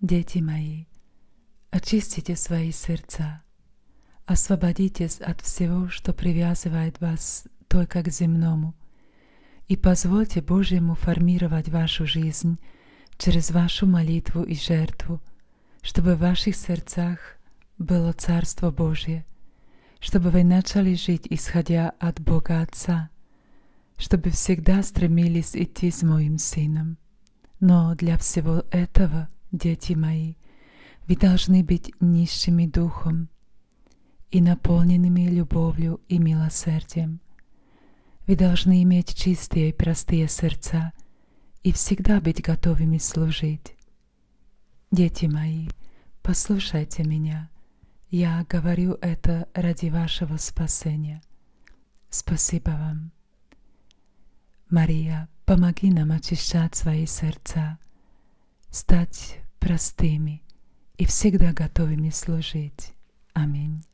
Дети мои, очистите свои сердца, освободитесь от всего, что привязывает вас только к земному, и позвольте Божьему формировать вашу жизнь через вашу молитву и жертву, чтобы в ваших сердцах было Царство Божье, чтобы вы начали жить, исходя от Бога Отца, чтобы всегда стремились идти с моим Сыном. Но для всего этого, дети мои, вы должны быть нищими духом и наполненными любовью и милосердием. Вы должны иметь чистые и простые сердца и всегда быть готовыми служить. Дети мои, послушайте меня. Я говорю это ради вашего спасения. Спасибо вам. Мария, помоги нам очищать свои сердца, стать простыми и всегда готовыми служить. Аминь.